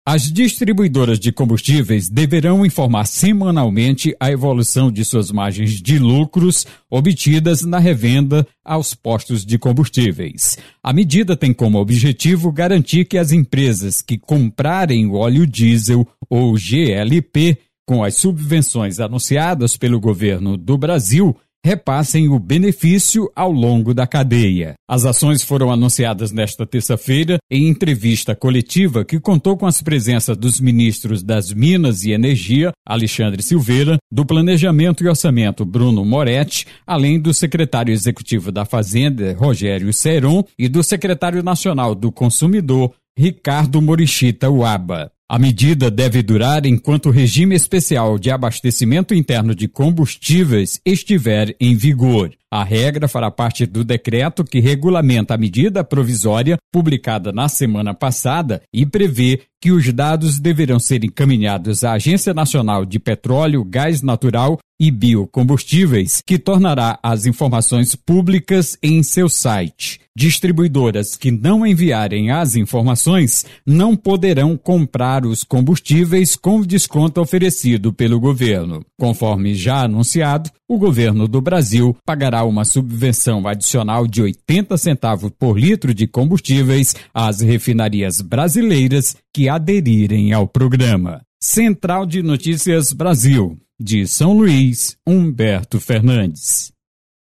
As distribuidoras de combustíveis deverão informar semanalmente a evolução de suas margens de lucros obtidas na revenda aos postos de combustíveis. A medida tem como objetivo garantir que as empresas que comprarem o óleo diesel ou GLP com as subvenções anunciadas pelo governo do Brasil repassem o benefício ao longo da cadeia. As ações foram anunciadas nesta terça-feira em entrevista coletiva que contou com as presenças dos ministros das Minas e Energia, Alexandre Silveira, do Planejamento e Orçamento, Bruno Moretti, além do secretário executivo da Fazenda, Rogério Seron, e do secretário nacional do Consumidor, Ricardo Morichita Uaba. A medida deve durar enquanto o regime especial de abastecimento interno de combustíveis estiver em vigor. A regra fará parte do decreto que regulamenta a medida provisória publicada na semana passada e prevê que os dados deverão ser encaminhados à Agência Nacional de Petróleo, Gás Natural e Biocombustíveis, que tornará as informações públicas em seu site. Distribuidoras que não enviarem as informações não poderão comprar os combustíveis com o desconto oferecido pelo governo. Conforme já anunciado, o governo do Brasil pagará uma subvenção adicional de 80 centavos por litro de combustíveis às refinarias brasileiras que aderirem ao programa. Central de Notícias Brasil, de São Luís, Humberto Fernandes.